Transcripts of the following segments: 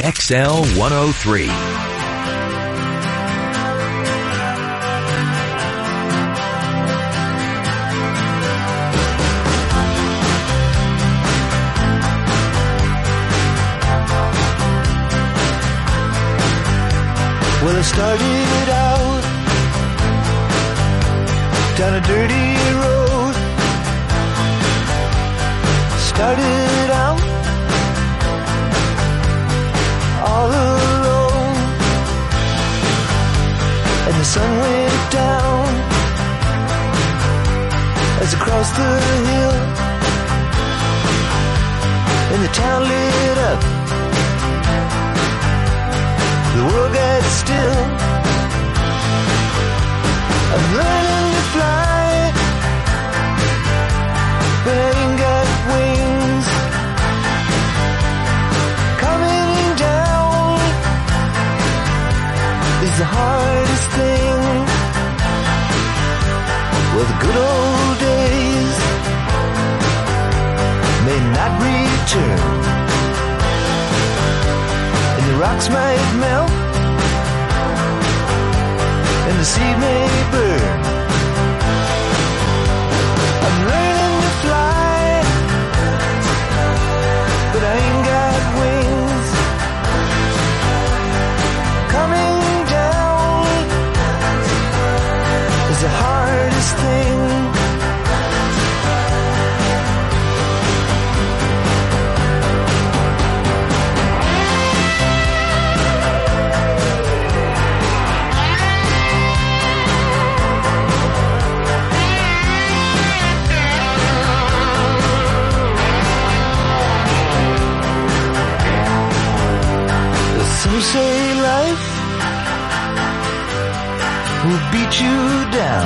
XL 103. Well, I started out down a dirty road. Started out all alone, and the sun went down as I crossed the hill, and the town lit up. The world got still. I'm learning to fly, but I ain't got wings. Coming down is the hardest thing. Well, the good old days may not return, and the rocks might melt, and the sea may burn. I'm learning to fly, but I ain't got wings. Coming down is the hardest thing. Some say life will beat you down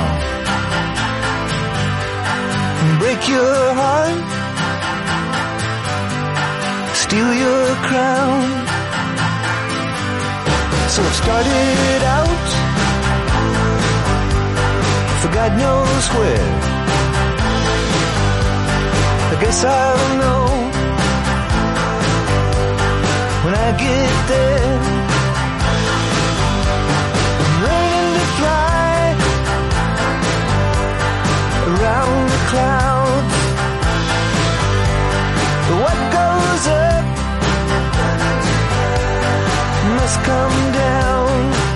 and break your heart, steal your crown. So I've started out for God knows where. I guess I'll know when I get there. I'm learning to fly around the clouds. What goes up must come down.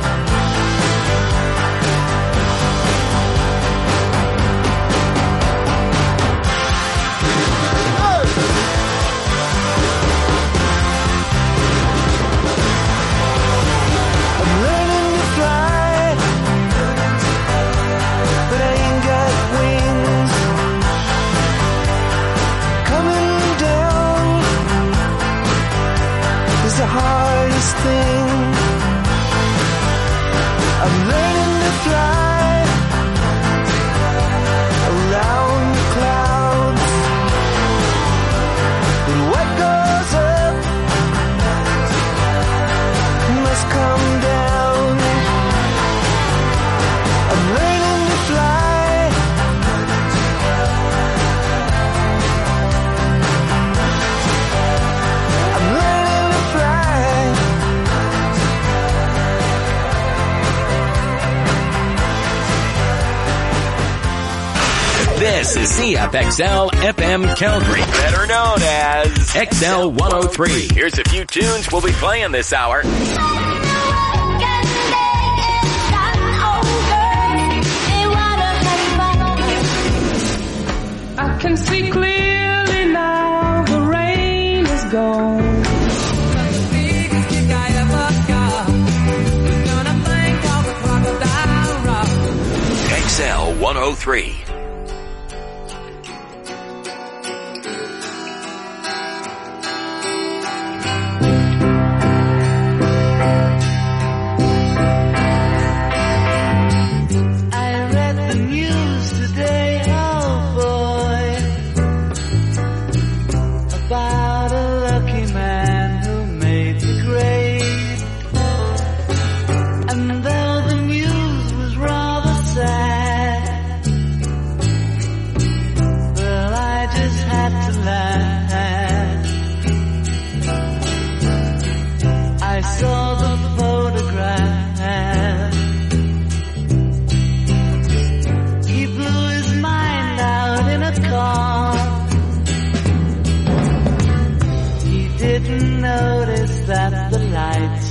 The hardest thing. I'm learning to fly around the clouds, but what goes up must come down. I'm learning to fly. This is CFXL FM Calgary, better known as XL 103. Here's a few tunes we'll be playing this hour. I can see clearly now, the rain is gone. XL 103.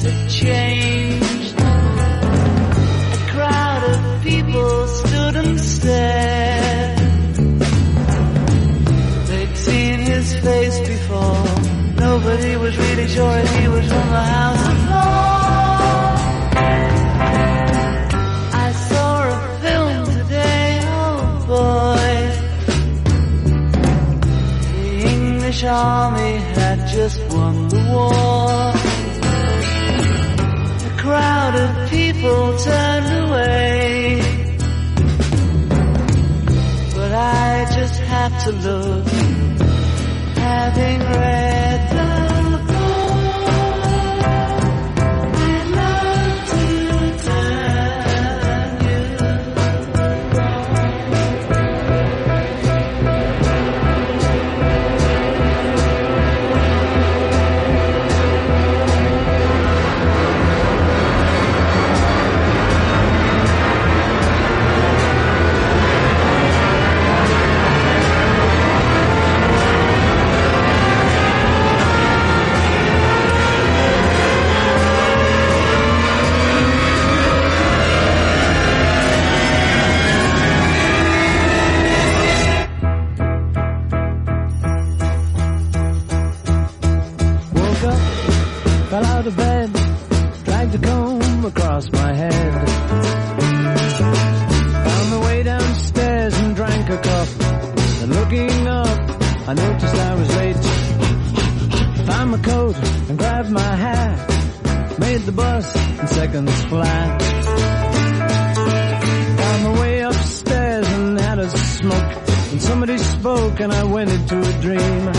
had changed. A crowd of people stood and stared. They'd seen his face before. Nobody was really sure if he was from the House of Lords. I saw a film today, oh boy. The English army had just won the war. A crowd of people turned away, but I just had to look, having read the fell out of bed, dragged a comb across my head. Found my way downstairs and drank a cup. Then looking up, I noticed I was late. Found my coat and grabbed my hat. Made the bus in seconds flat. Found my way upstairs and had a smoke. And somebody spoke and I went into a dream.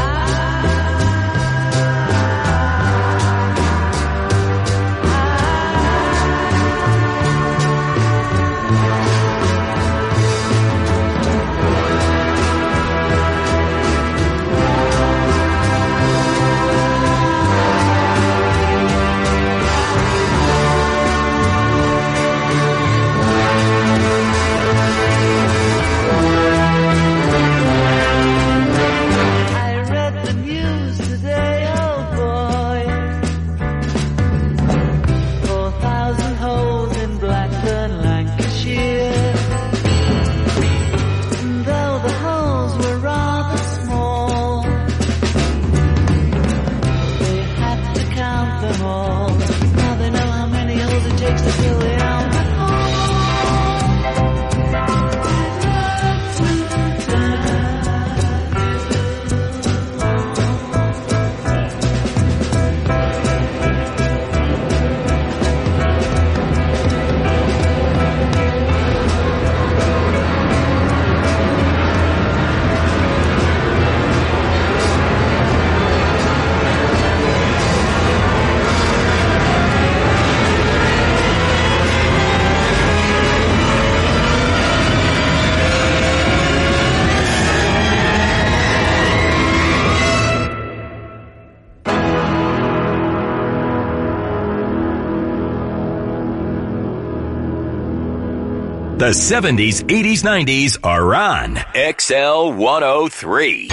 The 70s, 80s, 90s are on XL 103.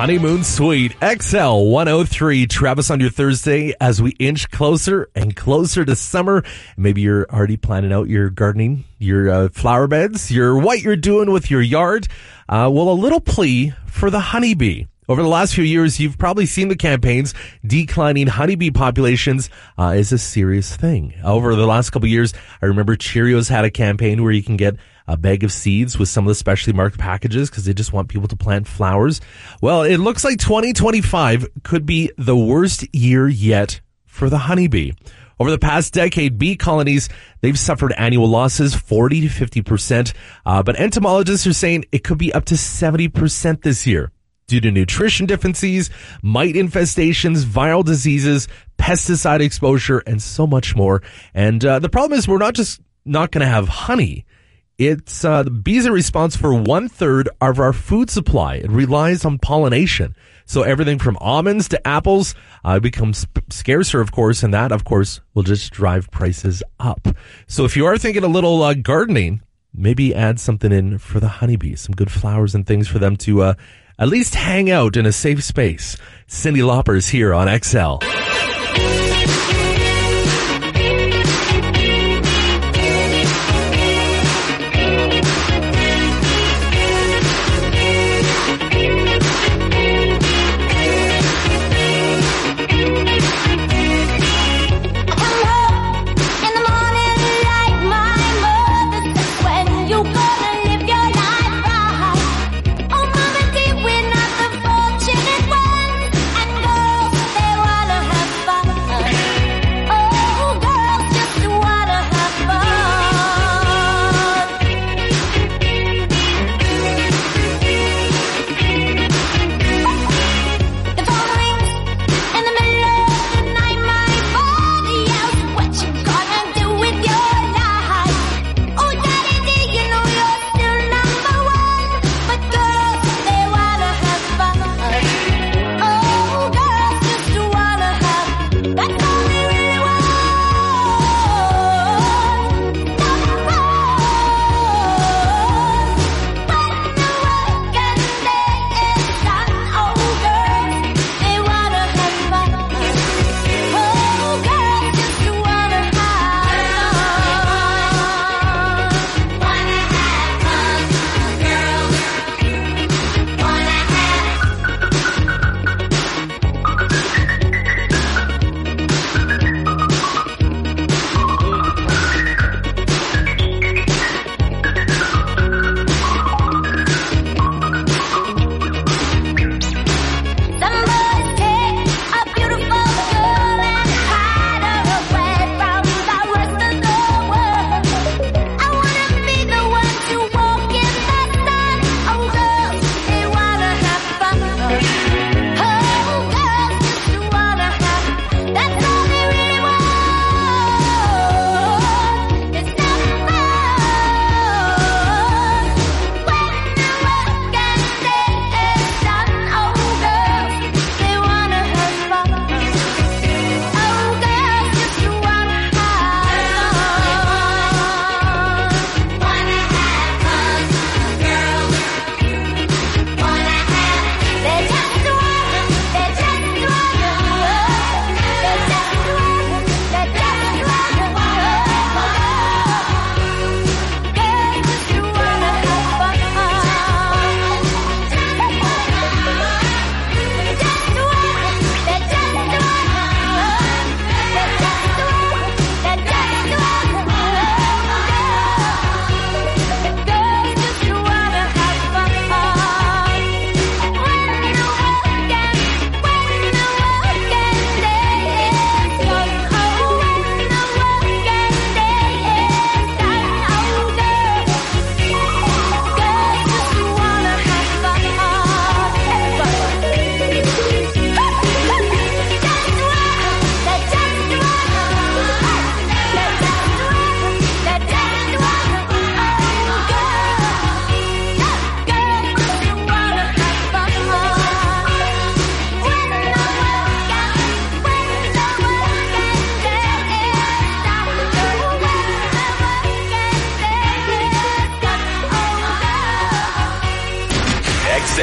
Honeymoon Suite, XL 103. Travis on your Thursday as we inch closer and closer to summer. Maybe you're already planning out your gardening, your flower beds, what you're doing with your yard. Well, a little plea for the honeybee. Over the last few years, you've probably seen the campaigns. Declining honeybee populations is a serious thing. Over the last couple of years, I remember Cheerios had a campaign where you can get a bag of seeds with some of the specially marked packages because they just want people to plant flowers. Well, it looks like 2025 could be the worst year yet for the honeybee. Over the past decade, bee colonies, they've suffered annual losses, 40 to 50%. But entomologists are saying it could be up to 70% this year due to nutrition deficiencies, mite infestations, viral diseases, pesticide exposure, and so much more. And the problem is we're not going to have honey. It's the bees are responsible for 1/3 of our food supply. It relies on pollination. So everything from almonds to apples becomes scarcer, of course, and that, of course, will just drive prices up. So if you are thinking a little gardening, maybe add something in for the honeybees, some good flowers and things for them to at least hang out in a safe space. Cyndi Lauper's here on XL.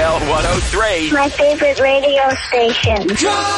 XL 103. My favorite radio station.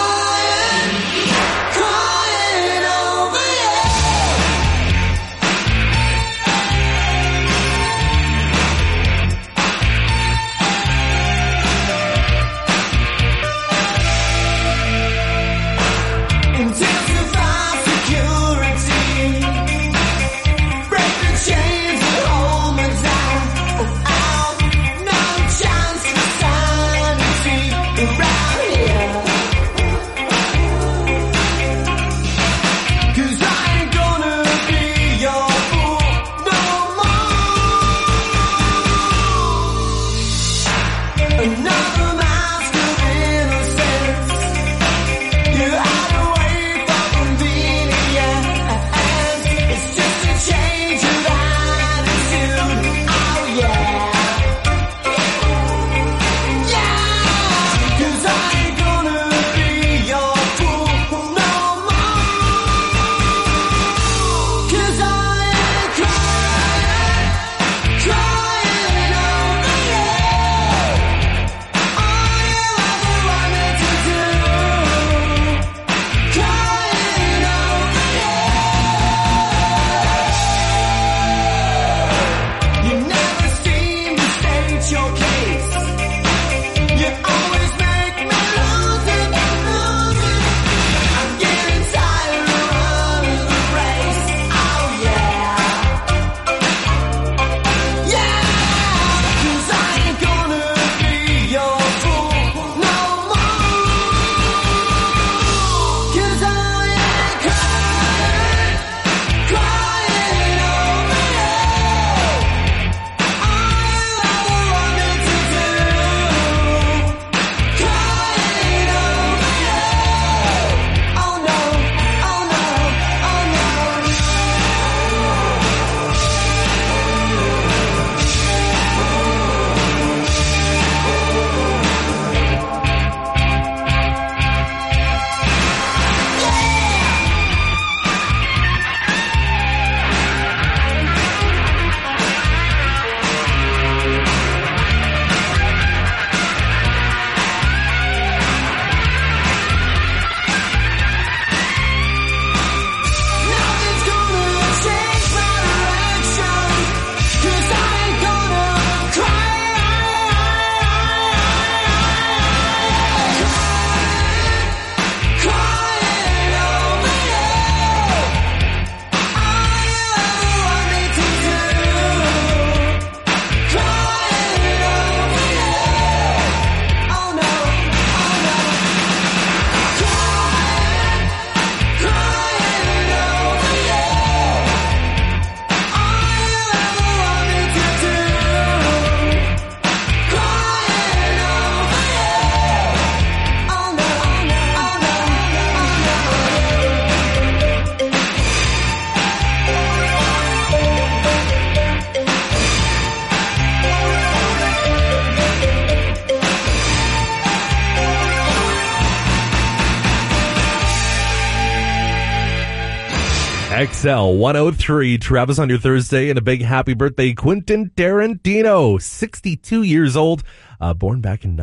XL 103, Travis on your Thursday, and a big happy birthday, Quentin Tarantino, 62 years old, born back in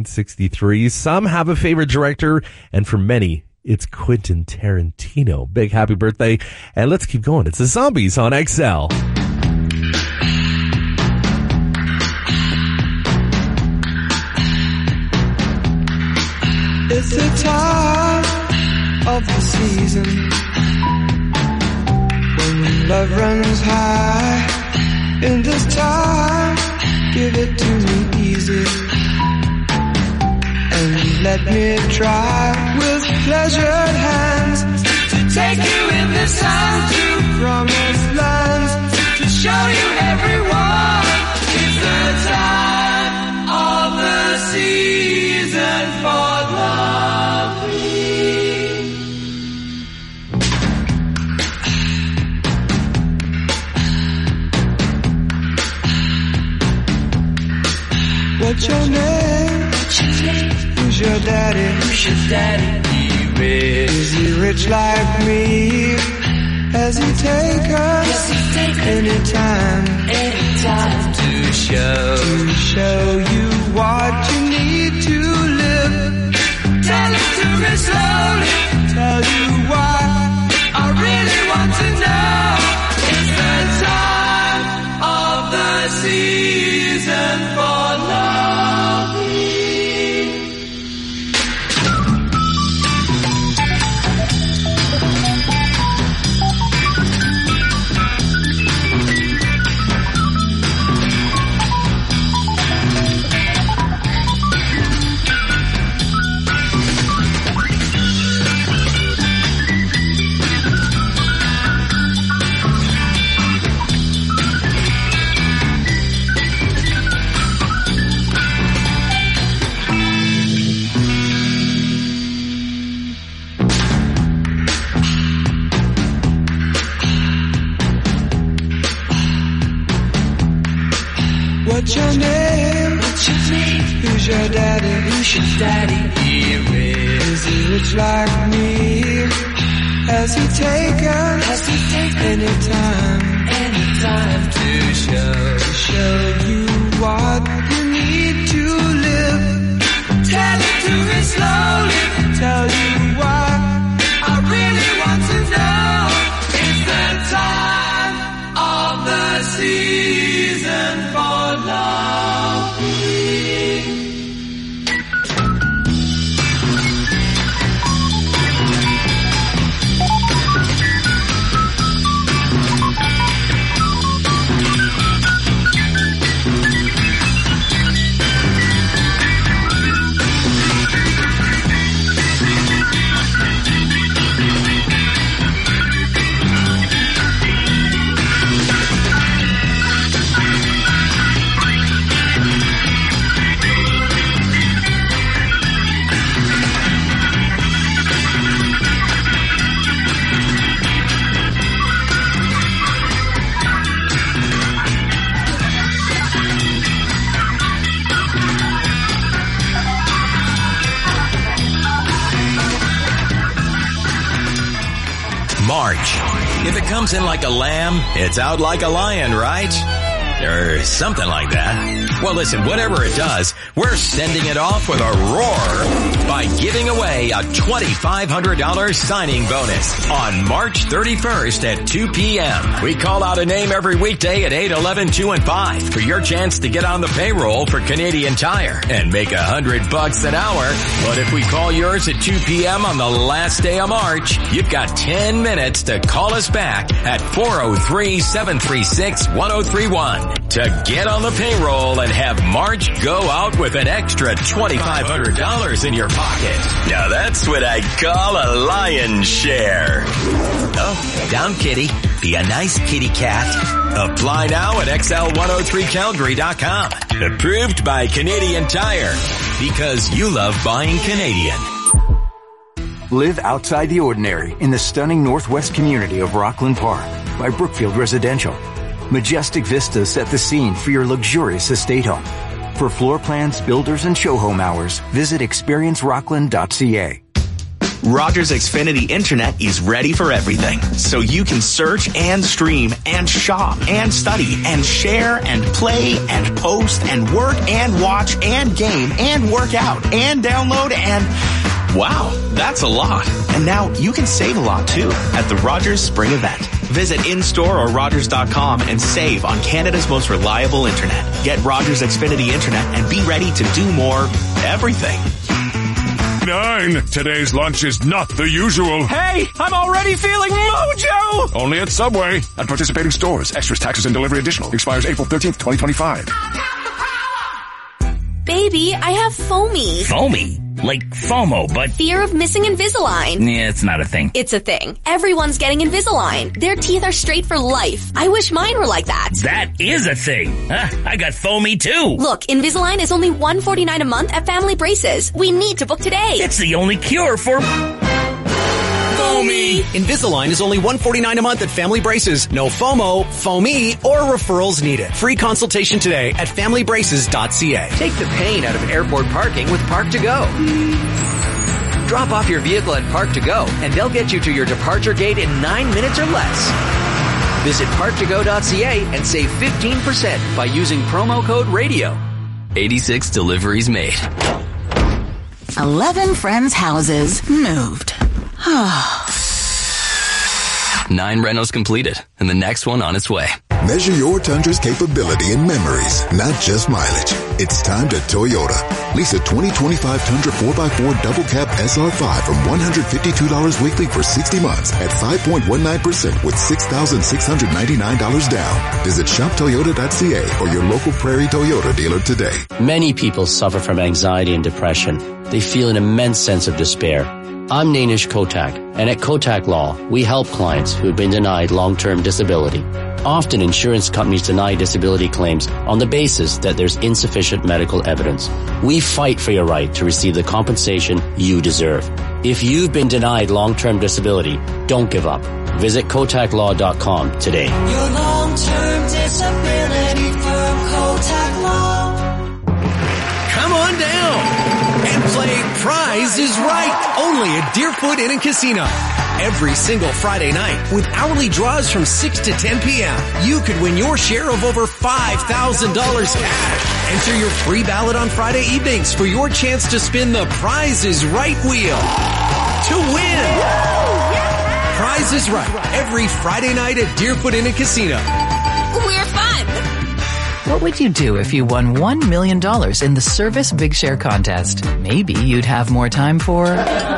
1963. Some have a favorite director, and for many, it's Quentin Tarantino. Big happy birthday, and let's keep going. It's the Zombies on XL. It's the time of the season when love runs high. In this time, give it to me easy and let me try with pleasured hands to take you in the sun to promised lands, to show you everyone. It's the time of the season for loving. What's your name? Who's your daddy? Is he rich like me? Has he take us anytime to show you what you slowly tell you why. I really want to know. It's the time of the season for loving. What's your name? What's your name? Who's your daddy? Who's your daddy? Is he rich like me? Has he taken any time to show you what you need to live? Tell it to me slowly, tell you why. I really want to know. It's the time of the season for loving. March. If it comes in like a lamb, it's out like a lion, right? Or something like that. Well, listen, whatever it does, we're sending it off with a roar by giving away a $2,500 signing bonus on March 31st at 2 p.m. We call out a name every weekday at 8, 11, 2, and 5 for your chance to get on the payroll for Canadian Tire and make $100 an hour. But if we call yours at 2 p.m. on the last day of March, you've got 10 minutes to call us back at 403-736-1031 to get on the payroll and have March go out with an extra $2,500 in your pocket. Now that's what I call a lion's share. Oh, down kitty. Be a nice kitty cat. Apply now at XL103Calgary.com. Approved by Canadian Tire. Because you love buying Canadian. Live outside the ordinary in the stunning northwest community of Rockland Park by Brookfield Residential. Majestic vistas set the scene for your luxurious estate home. For floor plans, builders, and show home hours, visit experiencerockland.ca. Rogers Xfinity Internet is ready for everything, so you can search and stream and shop and study and share and play and post and work and watch and game and work out and download and... Wow, that's a lot. And now you can save a lot too at the Rogers Spring Event. Visit in-store or Rogers.com and save on Canada's most reliable internet. Get Rogers Xfinity Internet and be ready to do more everything. 9. Today's lunch is not the usual. Hey, I'm already feeling mojo! Only at Subway. At participating stores. Extras, taxes, and delivery additional. Expires April 13th, 2025. Baby, I have foamy. Foamy? Like FOMO, but... Fear of missing Invisalign. Yeah, it's not a thing. It's a thing. Everyone's getting Invisalign. Their teeth are straight for life. I wish mine were like that. That is a thing. I got foamy too. Look, Invisalign is only $149 a month at Family Braces. We need to book today. It's the only cure for... Foamy. Invisalign is only $149 a month at Family Braces. No FOMO, foamy, or referrals needed. Free consultation today at familybraces.ca. Take the pain out of airport parking with Park to Go. Drop off your vehicle at Park to Go, and they'll get you to your departure gate in 9 minutes or less. Visit parktogo.ca and save 15% by using promo code RADIO. 86 deliveries made. 11 friends' houses moved. 9 renos completed, and the next one on its way. Measure your Tundra's capability in memories, not just mileage. It's time to Toyota. Lease a 2025 Tundra 4x4 double cab SR5 from $152 weekly for 60 months at 5.19% with $6,699 down. Visit shoptoyota.ca or your local Prairie Toyota dealer today. Many people suffer from anxiety and depression. They feel an immense sense of despair. I'm Nainish Kotak, and at Kotak Law, we help clients who have been denied long-term disability. Often insurance companies deny disability claims on the basis that there's insufficient medical evidence. We fight for your right to receive the compensation you deserve. If you've been denied long-term disability, don't give up. Visit KotakLaw.com today. Your long-term disability firm, Kotak Law. Come on down and play Prize is Right, only at Deerfoot Inn & Casino. Every single Friday night, with hourly draws from 6 to 10 p.m., you could win your share of over $5,000 cash. Enter your free ballot on Friday evenings for your chance to spin the Prize is Right wheel to win. Prize is Right, every Friday night at Deerfoot Inn & Casino. We're fun! What would you do if you won $1 million in the Service Big Share contest? Maybe you'd have more time for...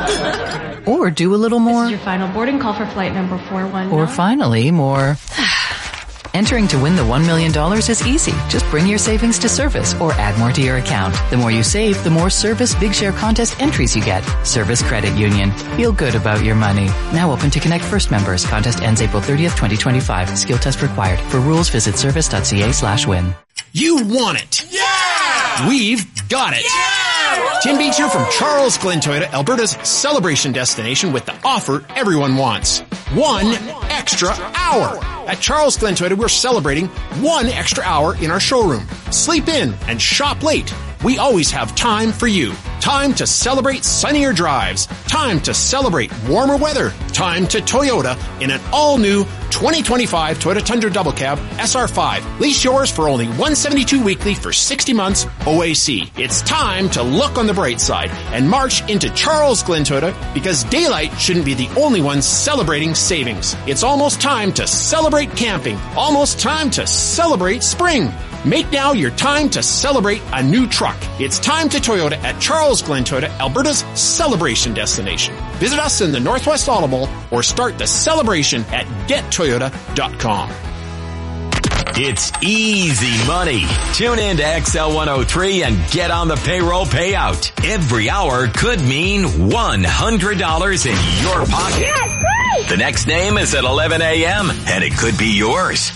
or do a little more. This is your final boarding call for flight number 419. Or finally, more. Entering to win the $1 million is easy. Just bring your savings to Service or add more to your account. The more you save, the more Service Big Share contest entries you get. Service Credit Union. Feel good about your money. Now open to Connect First members. Contest ends April 30th, 2025. Skill test required. For rules, visit service.ca/win. You want it. Yeah! We've got it. Yeah! Tim Beach here from Charles Glen Toyota, Alberta's celebration destination with the offer everyone wants. 1 extra hour. At Charles Glen Toyota, we're celebrating 1 extra hour in our showroom. Sleep in and shop late. We always have time for you. Time to celebrate sunnier drives. Time to celebrate warmer weather. Time to Toyota in an all-new 2025 Toyota Tundra Double Cab SR5. Lease yours for only $172 weekly for 60 months OAC. It's time to look on the bright side and march into Charles Glen Toyota because daylight shouldn't be the only one celebrating savings. It's almost time to celebrate camping. Almost time to celebrate spring. Make now your time to celebrate a new truck. It's time to Toyota at Charles Glen Toyota, Alberta's celebration destination. Visit us in the Northwest Automall or start the celebration at gettoyota.com. It's easy money. Tune in to XL 103 and get on the payroll payout. Every hour could mean $100 in your pocket. Yes, great! The next name is at 11 a.m. and it could be yours.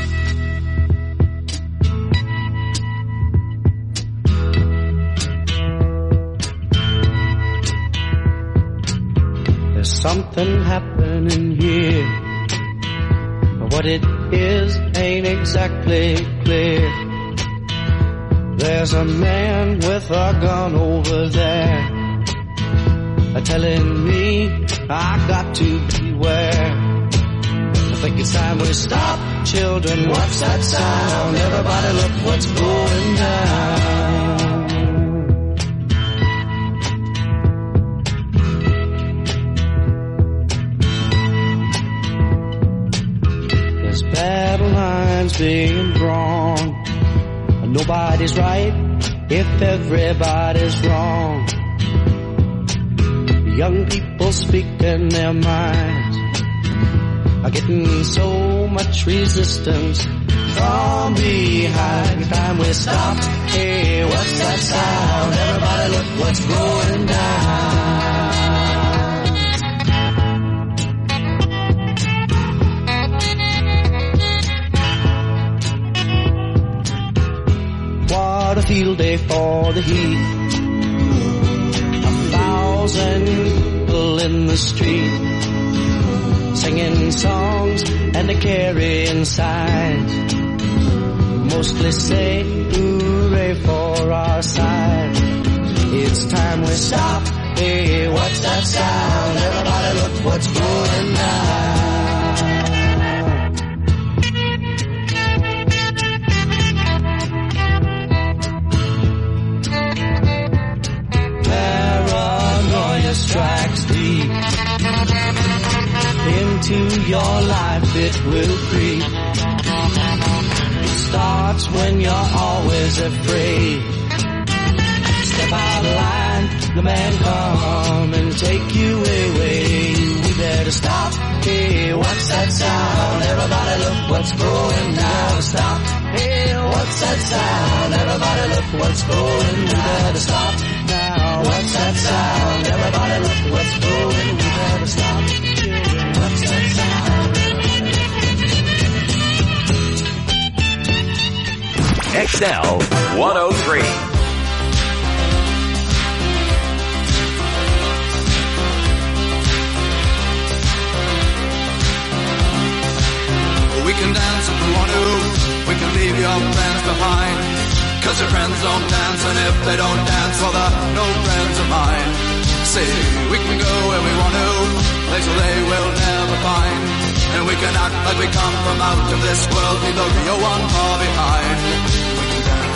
There's something happening here. What it is ain't exactly clear. There's a man with a gun over there, telling me I got to beware. I think it's time we stop, children. What's that sound? Everybody look what's going down. Battle lines being drawn. Nobody's right if everybody's wrong. Young people speaking their minds are getting so much resistance from behind. Time we stop. Hey, what's that sound? Everybody look what's going down. What a field day for the heat. 1,000 people in the street, singing songs and carrying signs, mostly say hooray for our side. It's time we stop. Hey, what's that sound? Everybody look what's going down. your life it will creep. It starts when you're always afraid. Step out of line, the man come and take you away. We better stop. Hey, what's that sound? Everybody look what's going down. Stop. Hey, what's that sound? Everybody look what's going down. We better stop now. What's that sound? Everybody look what's going. We better stop. Children, what's that sound? XL 103. We can dance if we want to, we can leave your friends behind. Cause your friends don't dance, and if they don't dance, well they're no friends of mine. See, we can go where we want to, places they will never find. And we can act like we come from out of this world, leave the real one far behind. We can dance.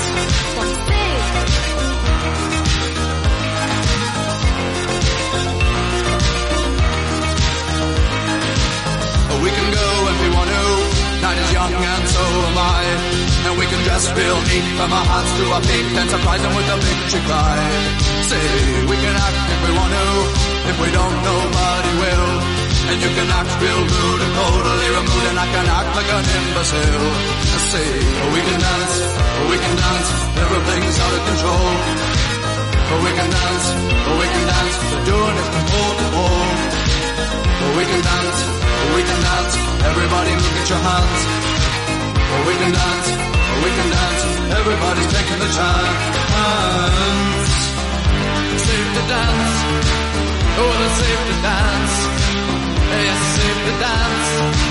We can go if we want to. Night is young and so am I. And we can dress real neat from our hearts to our feet and surprise them with a big chick ride. Say, we can act if we want to. If we don't, nobody will. And you can act real rude and totally removed, and I can act like an imbecile. Say, we can dance, everything's out of control. We can dance, we're doing it from pole to pole. We can dance, everybody look at your hands. We can dance, everybody's taking the chance. Safe to dance, oh it's safe to dance. Yes, it's safe to dance.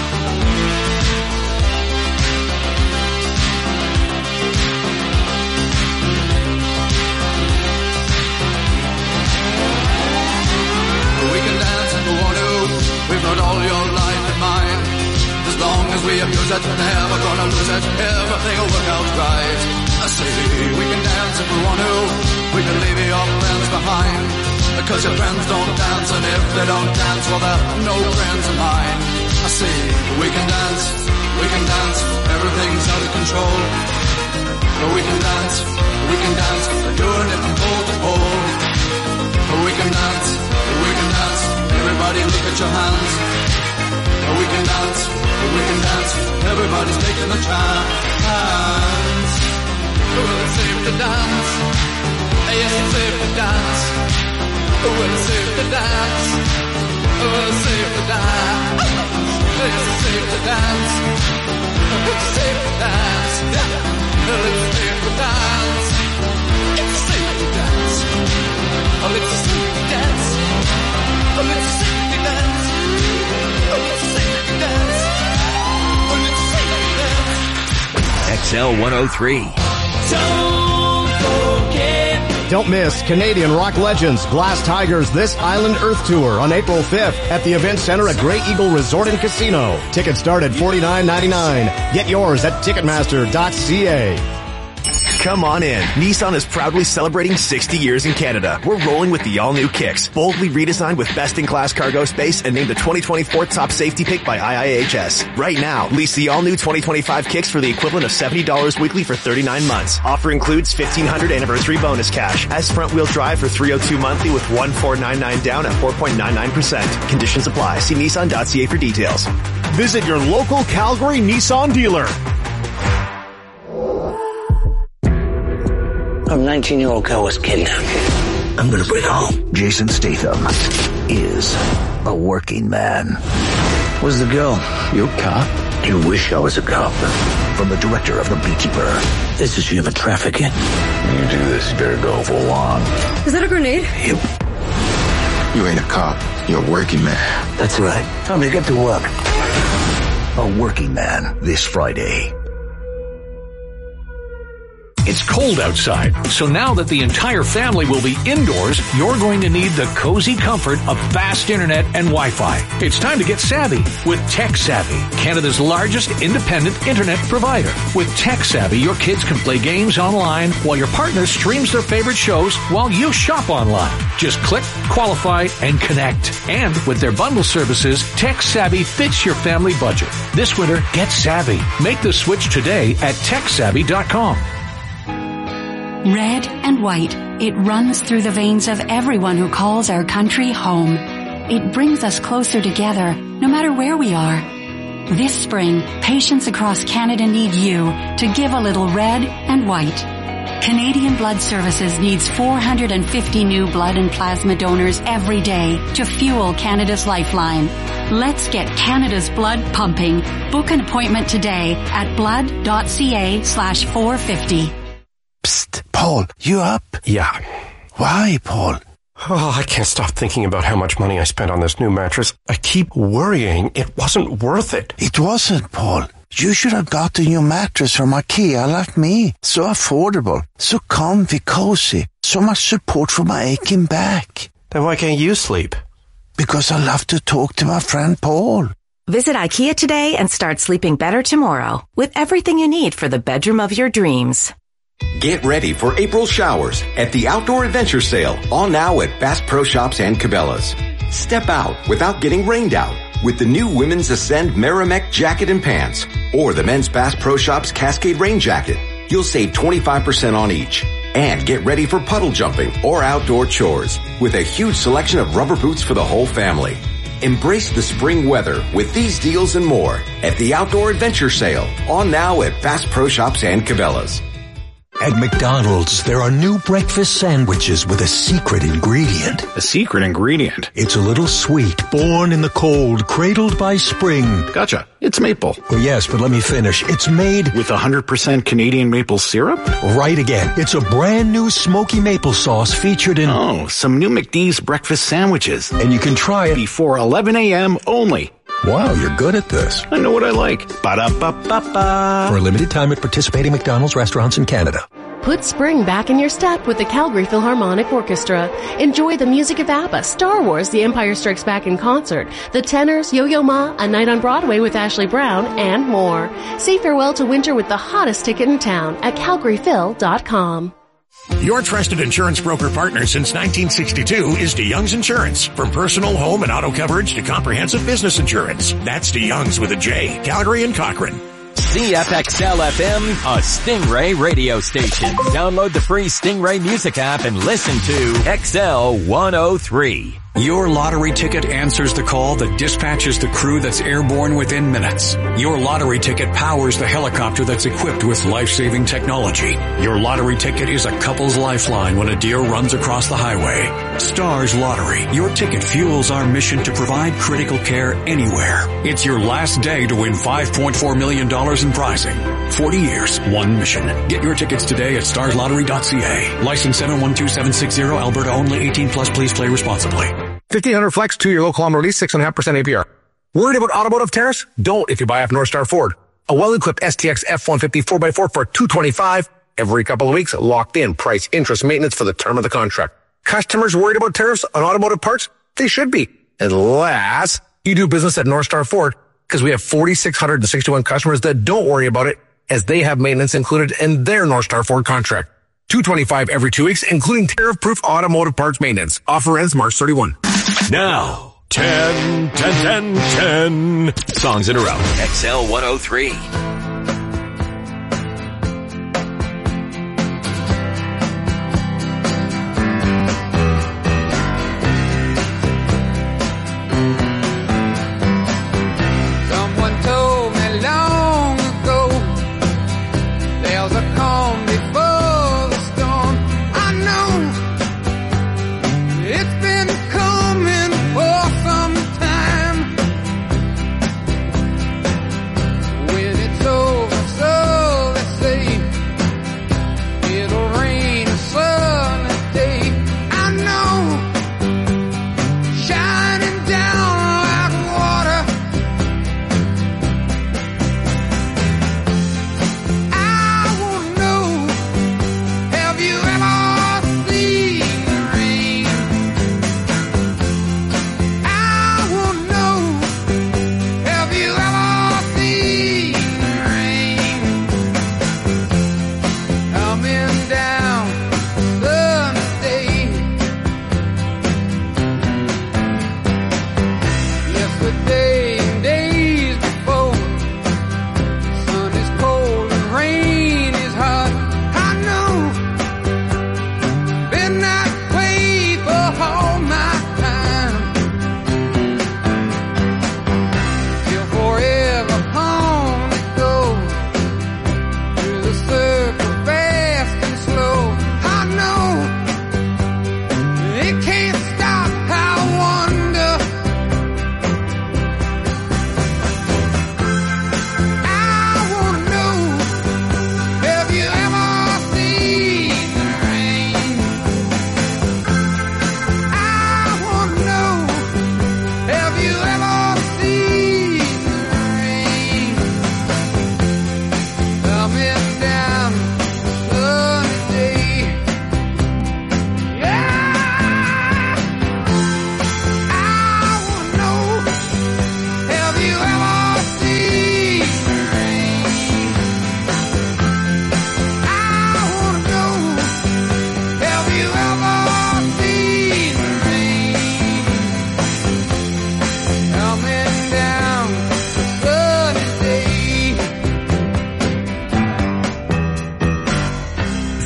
We can dance if we want to. We've got all your life in mind. As long as we abuse it, never gonna lose it. Everything will work out right. I say we can dance if we want to. We can leave your friends behind. Because your friends don't dance, and if they don't dance, well they're no friends of mine. I say we can dance, everything's out of control. But we can dance, they're doing it from pole to pole. But we can dance, everybody look at your hands. We can dance, everybody's taking a chance. Well, it's safe to dance, yes, it's safe to dance. Well, it's safe to dance, well, it's safe to dance. It's safe to dance, it's safe to dance. Well, it's safe to dance, it's safe to dance. Oh, it's safe to dance, oh, it's safe to dance. Oh, it's safe to dance, oh, it's safe to dance. XL 103. Don't forget. Don't miss Canadian rock legends Glass Tigers' This Island Earth Tour on April 5th at the Event Center at Grey Eagle Resort and Casino. Tickets start at $49.99. Get yours at Ticketmaster.ca. Come on in. Nissan is proudly celebrating 60 years in Canada. We're rolling with the all-new Kicks, boldly redesigned with best-in-class cargo space and named the 2024 top safety pick by IIHS. Right now, lease the all-new 2025 Kicks for the equivalent of $70 weekly for 39 months. Offer includes $1,500 anniversary bonus cash, as front-wheel drive for $302 monthly with $1,499 down at 4.99%. Conditions apply. See Nissan.ca for details. Visit your local Calgary Nissan dealer. A 19-year-old girl was kidnapped. I'm gonna bring home. Jason Statham is a working man. Where's the girl? You a cop? You wish I was a cop. From the director of The Beekeeper. This is human trafficking. When you do this, you better go full on. Is that a grenade? You ain't a cop. You're a working man. That's right. Time to get to work. A Working Man this Friday. It's cold outside, so now that the entire family will be indoors, you're going to need the cozy comfort of fast internet and Wi-Fi. It's time to get savvy with Tech Savvy, Canada's largest independent internet provider. With Tech Savvy, your kids can play games online while your partner streams their favorite shows while you shop online. Just click, qualify, and connect. And with their bundle services, Tech Savvy fits your family budget. This winter, get savvy. Make the switch today at TechSavvy.com. Red and white, it runs through the veins of everyone who calls our country home. It brings us closer together, no matter where we are. This spring, patients across Canada need you to give a little red and white. Canadian Blood Services needs 450 new blood and plasma donors every day to fuel Canada's lifeline. Let's get Canada's blood pumping. Book an appointment today at blood.ca/450. Psst, Paul, you up? Yeah. Why, Paul? Oh, I can't stop thinking about how much money I spent on this new mattress. I keep worrying it wasn't worth it. It wasn't, Paul. You should have got the new mattress from IKEA like me. So affordable, so comfy, cozy, so much support for my aching back. Then why can't you sleep? Because I love to talk to my friend Paul. Visit IKEA today and start sleeping better tomorrow with everything you need for the bedroom of your dreams. Get ready for April showers at the Outdoor Adventure Sale, on now at Bass Pro Shops and Cabela's. Step out without getting rained out with the new Women's Ascend Merrimack jacket and pants, or the men's Bass Pro Shops Cascade Rain jacket. You'll save 25% on each. And get ready for puddle jumping or outdoor chores with a huge selection of rubber boots for the whole family. Embrace the spring weather with these deals and more at the Outdoor Adventure Sale, on now at Bass Pro Shops and Cabela's. At McDonald's, there are new breakfast sandwiches with a secret ingredient. A secret ingredient? It's a little sweet, born in the cold, cradled by spring. Gotcha. It's maple. Well, yes, but let me finish. It's made with 100% Canadian maple syrup? Right again. It's a brand new smoky maple sauce featured in... Oh, some new McD's breakfast sandwiches. And you can try it before 11 a.m. only. Wow, you're good at this. I know what I like. Ba-da-ba-ba-ba. For a limited time at participating McDonald's restaurants in Canada. Put spring back in your step with the Calgary Philharmonic Orchestra. Enjoy the music of ABBA, Star Wars, The Empire Strikes Back in concert, The Tenors, Yo-Yo Ma, A Night on Broadway with Ashley Brown, and more. Say farewell to winter with the hottest ticket in town at calgaryphil.com. Your trusted insurance broker partner since 1962 is DeYoung's Insurance. From personal, home, and auto coverage to comprehensive business insurance. That's DeYoung's with a J. Calgary and Cochrane. CFXL FM, a Stingray radio station. Download the free Stingray music app and listen to XL 103. Your lottery ticket answers the call that dispatches the crew that's airborne within minutes. Your lottery ticket powers the helicopter that's equipped with life-saving technology. Your lottery ticket is a couple's lifeline when a deer runs across the highway. Stars Lottery. Your ticket fuels our mission to provide critical care anywhere. It's your last day to win $5.4 million in prizing. 40 years, one mission. Get your tickets today at starslottery.ca. License 712760, Alberta only, 18 plus. Please play responsibly. 1500 Flex, 2-year low kilometer lease, 6.5% APR. Worried about automotive tariffs? Don't if you buy off North Star Ford. A well-equipped STX F-150 4x4 for $225 every couple of weeks. Locked in price, interest, maintenance for the term of the contract. Customers worried about tariffs on automotive parts? They should be. Unless you do business at North Star Ford, because we have 4,661 customers that don't worry about it, as they have maintenance included in their North Star Ford contract. $225 every 2 weeks, including tariff-proof automotive parts maintenance. Offer ends March 31. Now, 10 songs in a row. XL 103. Someone told me long ago, there's a calm before the storm. I know it's been coming for some time. When it's over, so they say, it'll rain a sunny day. I know, shining down like water. I wanna know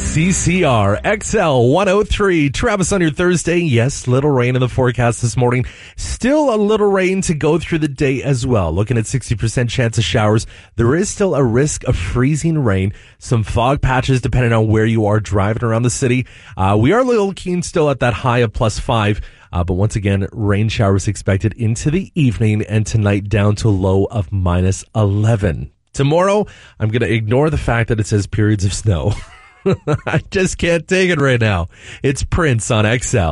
CCR XL 103. Travis on your Thursday. Yes, little rain in the forecast this morning. Still a little rain to go through the day as well. Looking at 60% chance of showers. There is still a risk of freezing rain. Some fog patches depending on where you are driving around the city. We are looking still at that high of +5. But once again, rain showers expected into the evening and tonight down to a low of -11. Tomorrow, I'm going to ignore the fact that it says periods of snow. I just can't take it right now. It's Prince on XL.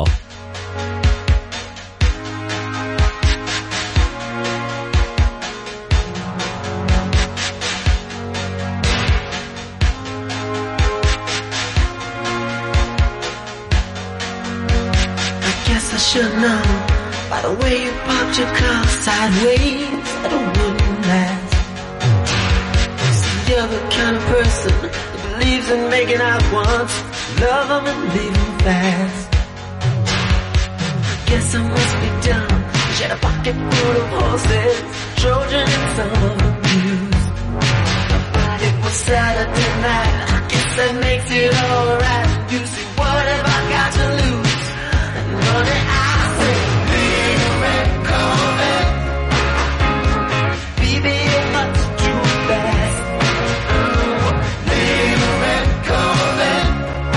I should know by the way you popped your car sideways that it wouldn't last. See, you're the kind of person that believes in making out once, love them and leave them fast. Guess I must be dumb. She had a pocket full of horses, Trojan and some of them used. But it was Saturday night, I guess that makes it alright. You see, what have I got to lose? Running, I say, little red Corvette. Baby, you're much too fast. Little red Corvette.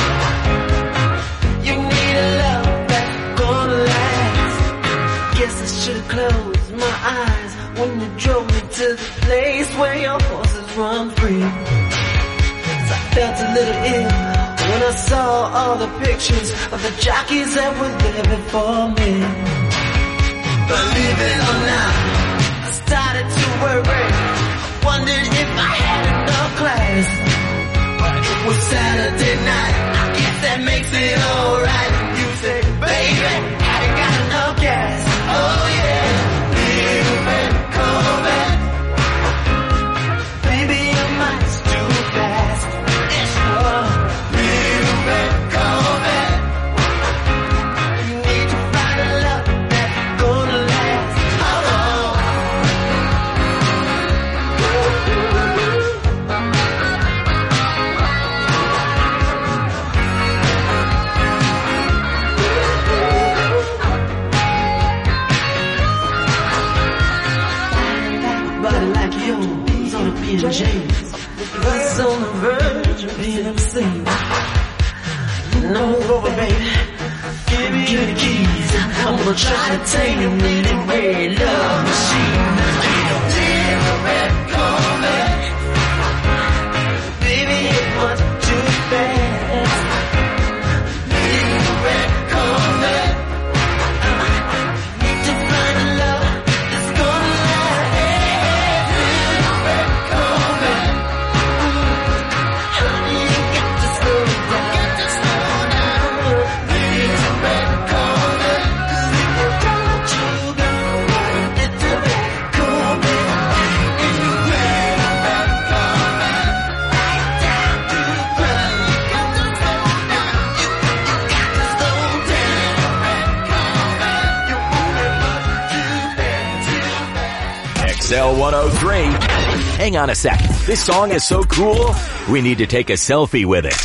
You need a love that's gonna last. Guess I should've closed my eyes when you drove me to the place where your horses run free. 'Cause I felt a little ill when I saw all the pictures of the jockeys that were there before me. Believe it or not, I started to worry. I wondered if I had enough class. But it was Saturday night, I guess that makes it alright. You said, baby, have you got enough gas? Oh yeah, little red Corvette. Baby, you're much too fast. It's sure. James, he's on the verge of being obscene. No over, baby. Give me the keys. I'm gonna try to take him in a red love machine. Little red Corvette. Baby, it was too fast. Little red Corvette. Need to find a love that's gonna last. Little red Corvette. Honey, you got to slow down. Little red Corvette. 'Cause if you don't, you go. Little red Corvette. Little red Corvette. Right down to the ground. You got to slow down. You got to slow down. Red Corvette. You're moving much too fast. XL 103. Hang on a sec. This song is so cool, we need to take a selfie with it.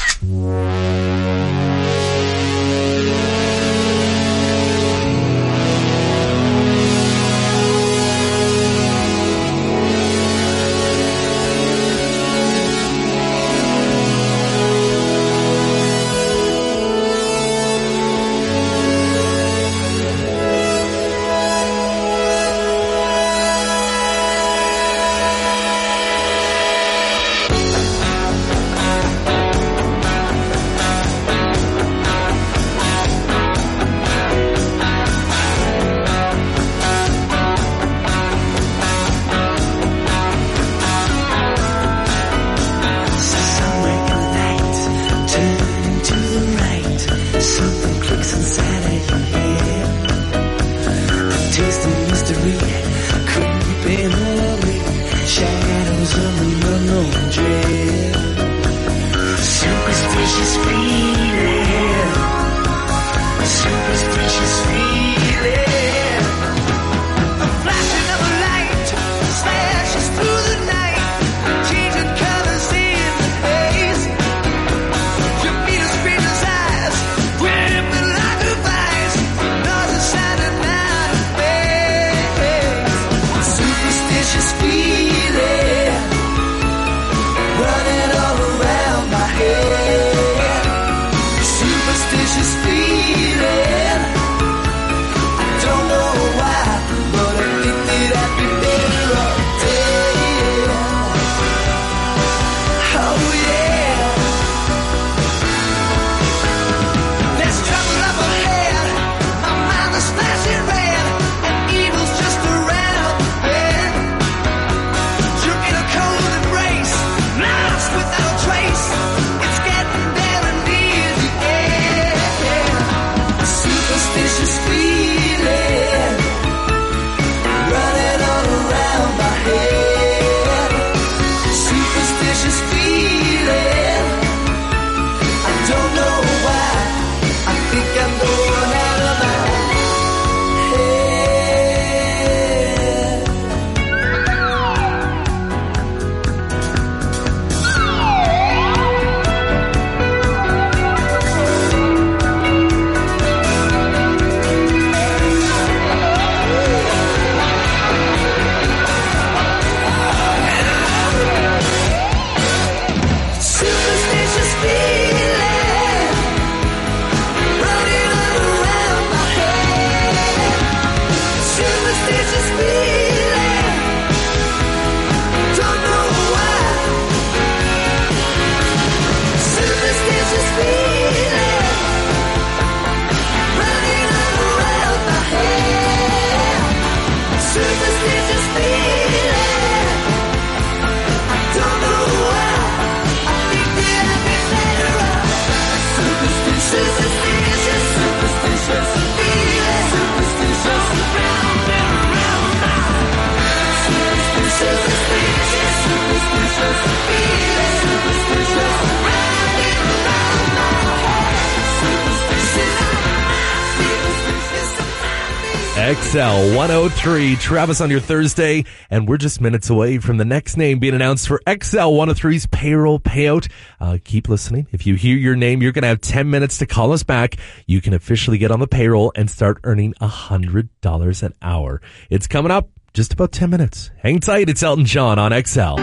Through the night, changing colors in the haze. XL 103, Travis on your Thursday, and we're just minutes away from the next name being announced for XL 103's payroll payout. Keep listening. If you hear your name, you're going to have 10 minutes to call us back. You can officially get on the payroll and start earning $100 an hour. It's coming up just about 10 minutes. Hang tight. It's Elton John on XL.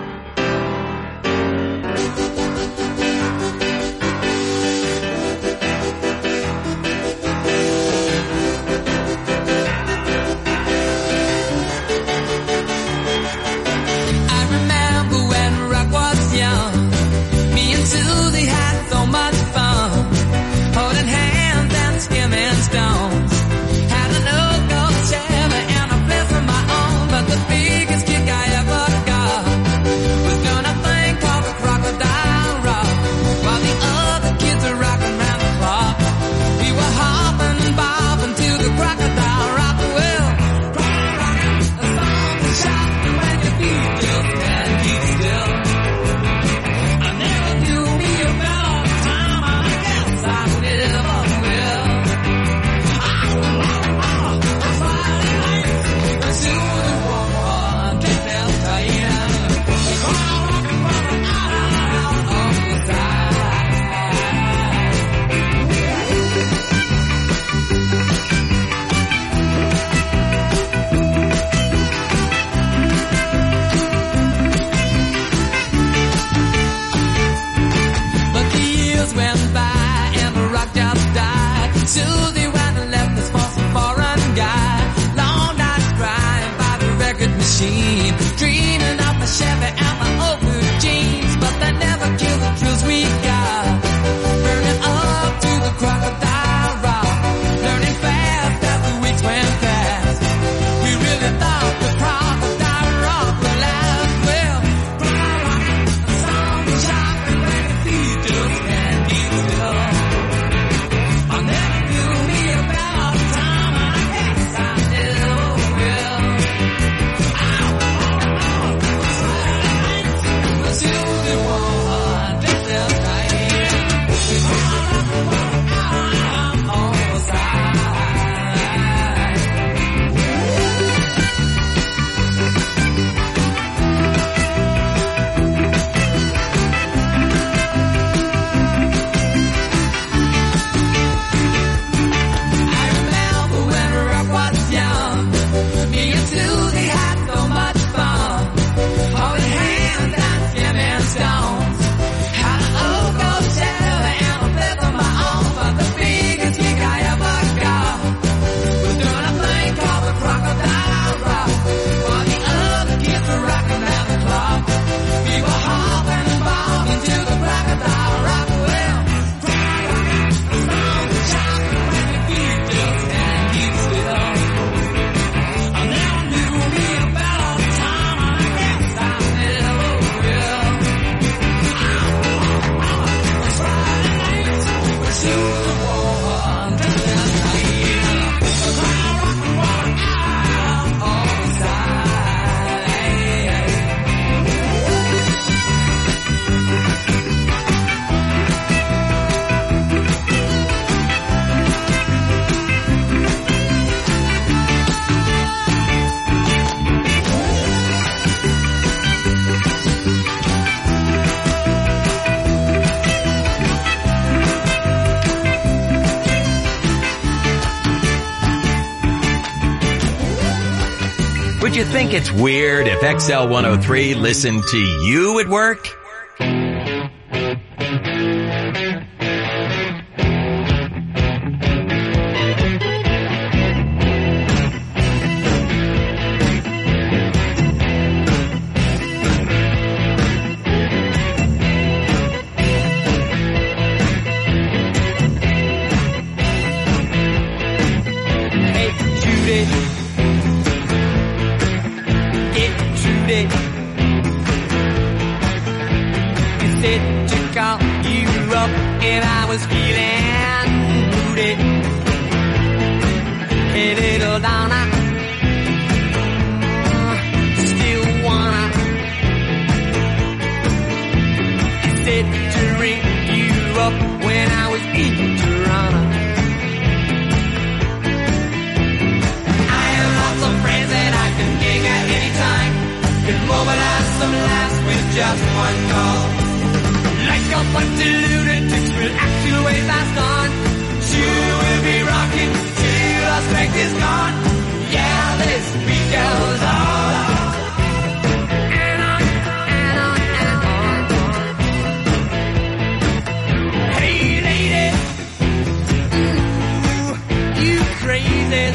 Would you think it's weird if XL 103 listened to you at work? some laughs with just one call. Like a bunch of lunatics, we'll act you way fast on. Sure, we'll be rocking till our strength is gone. Yeah, this beat goes on. And on, and on, and on. Hey, lady, ooh, you crazy.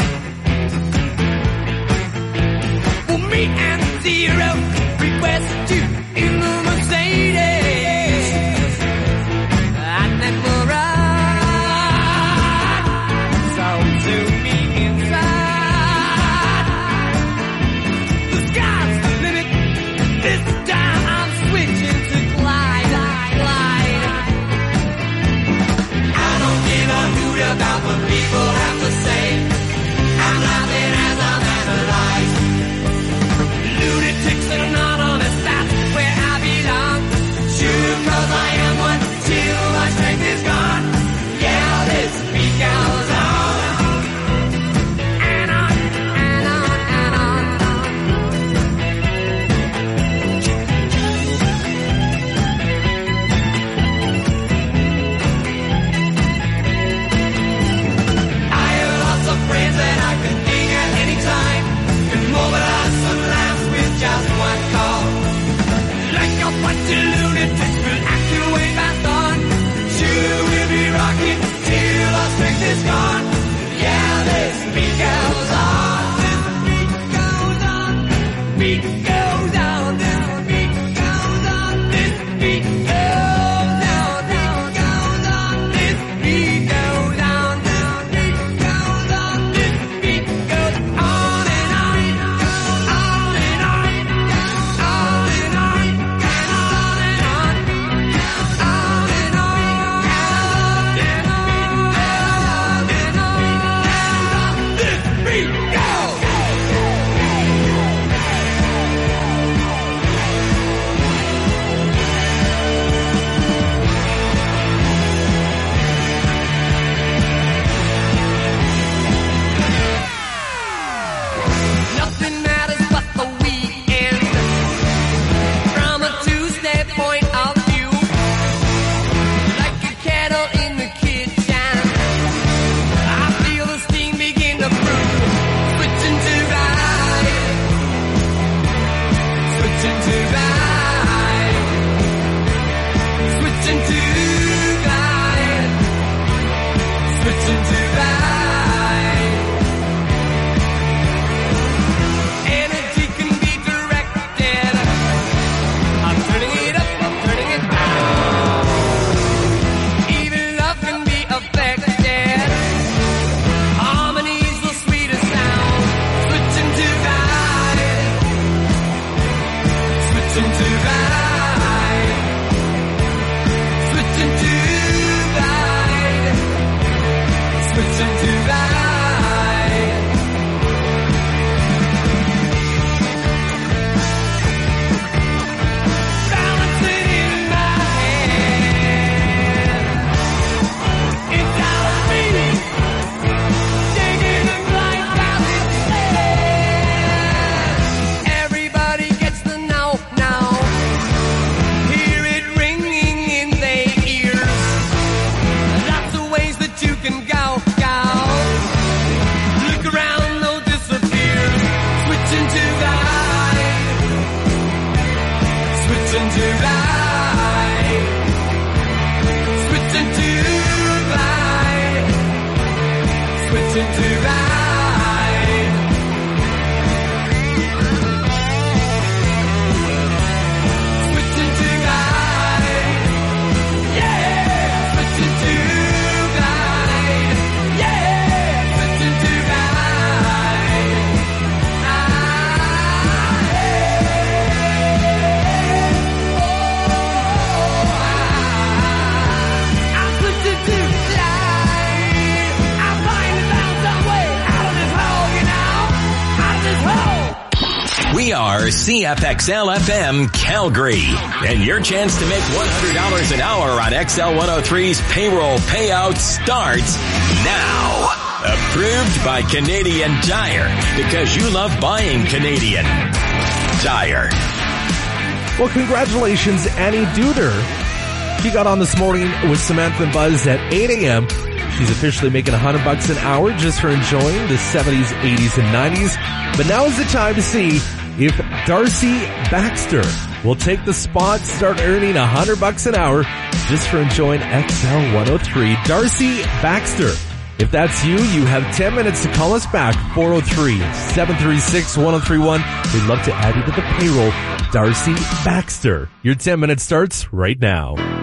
Well, me and Zero request you in the Mercedes. And then we'll ride. So to me inside. The sky's the limit. This time I'm switching to glide. I don't give a hoot about what people have to say. I'm laughing as I'm analyzed. Lunatics that are not honest, that's where I belong. Sure, 'cause I am one till my strength is gone. Yeah, this beat goes on. And on, and on, and on. I have lots of friends that I can ding at any time. Can mobilize some laughs with just one call. Like a bunch of lunatics, we'll act your way fast on. Sure, we'll be rocking till our strength is gone. Yeah, this beat goes on. This beat goes on. Beat goes on. This beat goes on. This beat goes on. Goes on. This beat goes on. This beat goes on. This beat goes on and on. On and on. On and on. On and on. On and on. This beat goes. Nothing matters but the weekend. From a Tuesday point of view, like a kettle in the kitchen, I feel the steam begin to brew. Switching to ride, switching to ride, switching to glide, switching to ride. Energy can be directed. I'm turning it up, I'm turning it down. Even love can be affected. Harmony's the sweetest sound. Switching to ride, switching to ride, switching to ride, switching to ride. Balancing in my hand. It's out of me. Digging a blind valley land. Everybody gets the know now. Hear it ringing in their ears. Lots of ways that you can go. Look around, no disappear. Switching to ride. Switching to ride. Switching to glide. Switching to ride. Switching to ride. Yeah. Switching to glide. Yeah. Switching to ride. I'm switching to glide. I'm flying down some way out of this hole, you know. Out of this hole. We are CFXL-FM Calgary. And your chance to make $100 an hour on XL103's payroll payout starts now. Approved by Canadian Tire, because you love buying Canadian Tire. Well, congratulations, Annie Duder. She got on this morning with Samantha and Buzz at 8 a.m. She's officially making $100 an hour just for enjoying the 70s, 80s, and 90s. But now is the time to see if Darcy Baxter will take the spot, start earning $100 an hour just for enjoying XL 103. Darcy Baxter. If that's you, you have 10 minutes to call us back. 403-736-1031. We'd love to add you to the payroll. Darcy Baxter. Your 10 minutes starts right now.